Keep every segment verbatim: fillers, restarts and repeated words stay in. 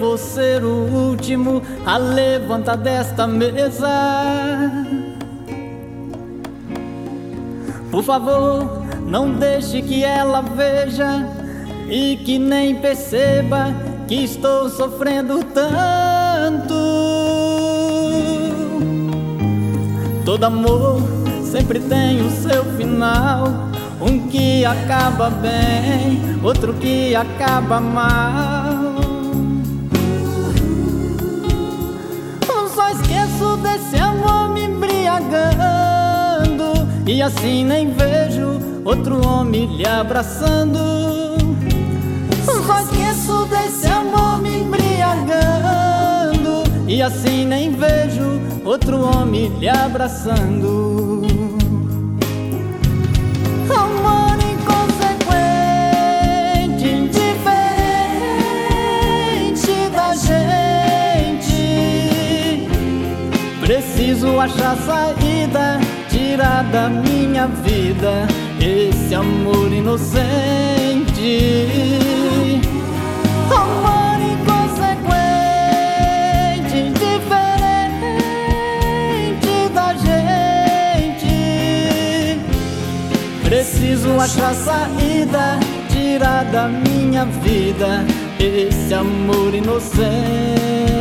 vou ser o último a levantar desta mesa. Por favor, não deixe que ela veja e que nem perceba que estou sofrendo tanto. Todo amor sempre tem o seu final, um que acaba bem, outro que acaba mal. Eu só esqueço desse amor me embriagando, e assim nem vejo outro homem lhe abraçando. Eu só esqueço desse amor me embriagando, e assim nem vejo outro homem lhe abraçando. Amor inconsequente, indiferente da gente. Preciso achar saída, tirar da minha vida esse amor inocente. Amor inconsequente, indiferente da gente. Preciso achar saída, tirar da minha vida esse amor inocente.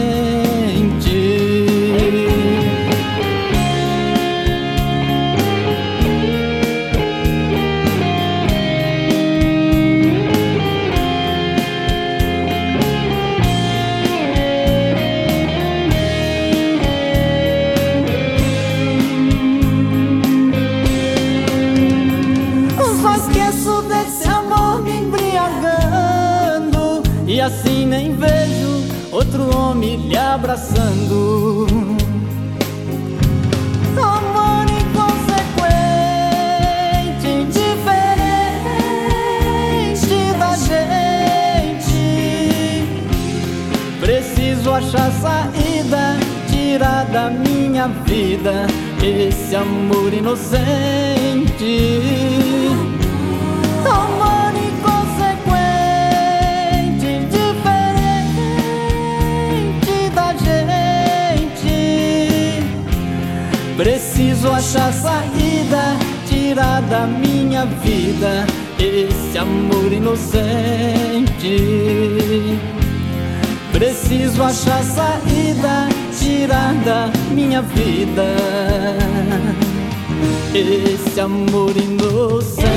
Desse amor me embriagando, e assim nem vejo outro homem lhe abraçando. Amor inconsequente, indiferente da gente. Preciso achar saída, tirar da minha vida esse amor inocente. Amor inconsequente, indiferente da gente. Preciso achar saída, tirar da minha vida esse amor inocente. Preciso achar saída, tirar da minha vida esse amor inocente.